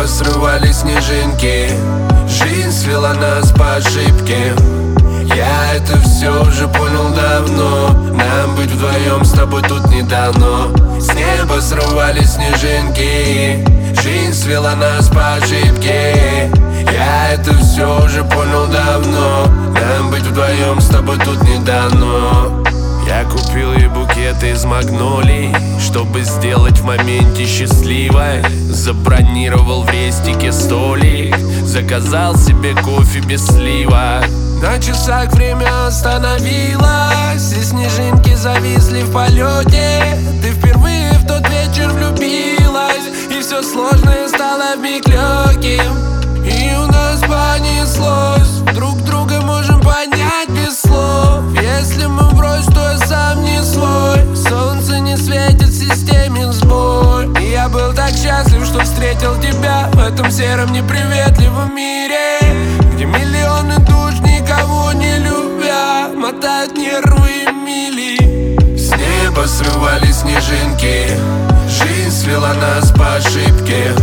неба срывали снежинки, жизнь свела нас по ошибке. Я это все уже понял давно. Нам быть вдвоем с тобой тут не дано. С неба срывали снежинки, жизнь свела нас по ошибке. Я это все уже понял давно. Нам быть вдвоем с тобой тут не дано. Я купил ей букеты из магнолий, чтобы сделать в моменте счастливой. Забронировал в рестике столик, заказал себе кофе без слива. На часах время остановилось, и снежинки зависли в полете. Ты впервые в тот вечер влюбилась, и все сложное стало вмиг легким. И у нас понеслось, друг друга можем понять без слов. Если мы врозь, то я сам не свой. Солнце не светит, в системе сбой. И я был так счастлив, что встретил тебя в этом сером неприветливом мире, где миллионы душ, никого не любя, мотают нервы и мили. С неба срывали снежинки, жизнь свела нас по ошибке.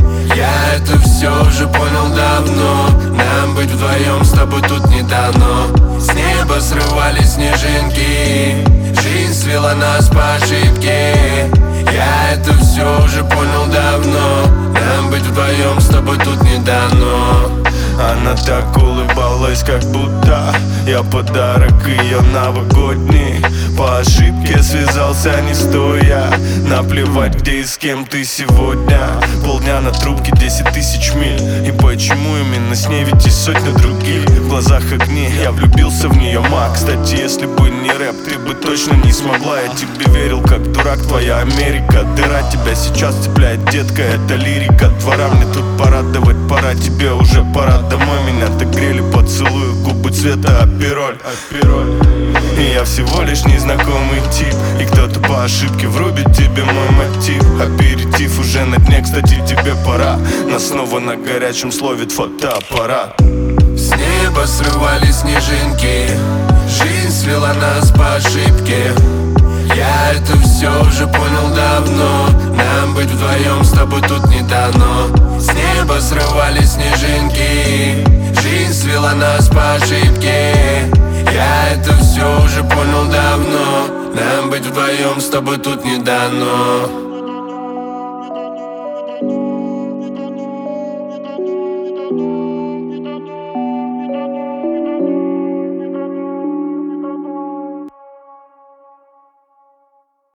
Я это все уже понял давно. Нам быть вдвоем с тобой тут не дано. С неба срывали снежинки, жизнь свела нас по ошибке. Я это все уже понял давно. Нам быть вдвоем с тобой тут не дано. Она так улыбалась, как будто я подарок ее новогодний. По ошибке связался не стоя. Наплевать, где и с кем ты сегодня. Полдня на трубке, 10 тысяч миль. И почему именно с ней, ведь есть сотни других. В глазах огни, я влюбился в нее, маг. Кстати, если бы не рэп, ты бы точно не смогла. Я тебе верил, как дурак, твоя Америка. Дыра тебя сейчас цепляет, детка, это лирика. Двора мне тут порадовать пора, тебе уже пора домой. Меня отогрели поцелуи, губы цвета апероль. И я всего лишь незнакомый тип, и кто-то по ошибке врубит тебе мой мотив. Аперитив уже на дне, кстати, тебе пора. Нас снова на горячем словит фотоаппарат. С неба срывали снежинки, жизнь свела нас по ошибке. Я это все уже понял давно. Нам быть вдвоем с тобой тут не дано. С неба срывали снежинки, жизнь свела нас по ошибке. Я это все уже понял давно. Нам быть вдвоем с тобой тут не дано.